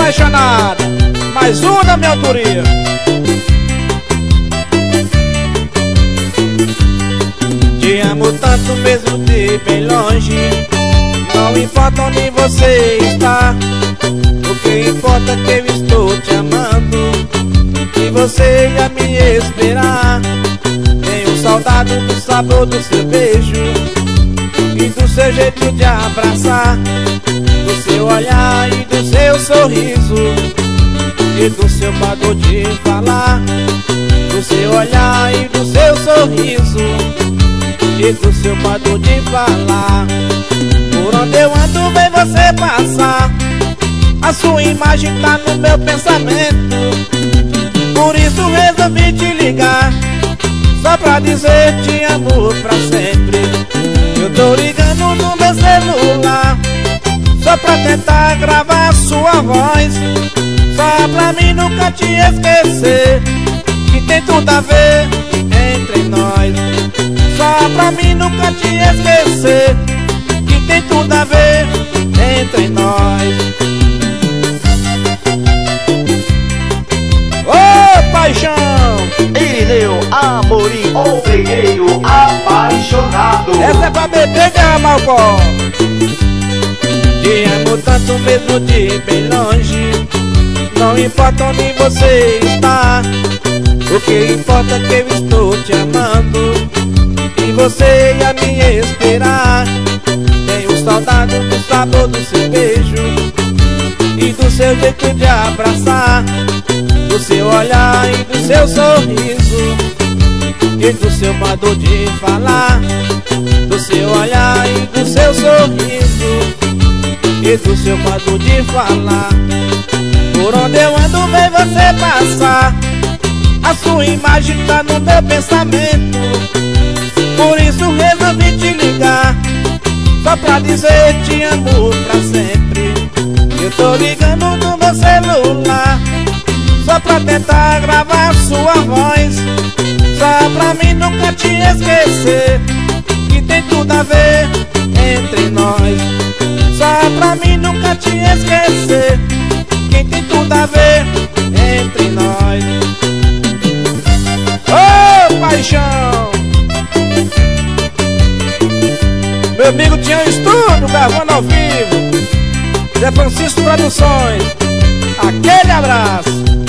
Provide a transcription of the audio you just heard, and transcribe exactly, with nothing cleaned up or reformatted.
apaixonada, mais um da minha autoria. Te amo tanto mesmo de bem longe, não importa onde você está. O que importa é que eu estou te amando e você ia me esperar. Tenho saudade do sabor do seu beijo e do seu jeito de abraçar, do seu olhar e do seu sorriso e do seu modo de falar, do seu olhar e do seu sorriso e do seu modo de falar. Por onde eu ando vem você passar, a sua imagem tá no meu pensamento. Por isso resolvi te ligar, só pra dizer te amo pra sempre. Eu tô ligando no meu celular, só pra tentar gravar sua voz, só pra mim nunca te esquecer, que tem tudo a ver entre nós. Só pra mim nunca te esquecer, que tem tudo a ver entre nós. Ô paixão! Irineu Amorim, o fregueiro apaixonado. Essa é pra beber e amar o pó. Te amo tanto mesmo de bem longe, não importa onde você está. O que importa é que eu estou te amando e você ia me esperar. Tenho saudade do sabor do seu beijo e do seu jeito de abraçar, do seu olhar e do seu sorriso e do seu modo de falar, do seu olhar e do seu sorriso e do seu modo de falar. Por onde eu ando vem você passar, a sua imagem tá no meu pensamento. Por isso resolvi te ligar, só pra dizer te amo pra sempre. Eu tô ligando no meu celular, só pra tentar gravar sua voz, só pra mim nunca te esquecer, que tem tudo a ver entre nós. Só pra mim nunca te esquecer, que tem tudo a ver entre nós. Ô paixão! Meu amigo Tião Estúdio, gravando ao vivo, Zé Francisco Produções, aquele abraço.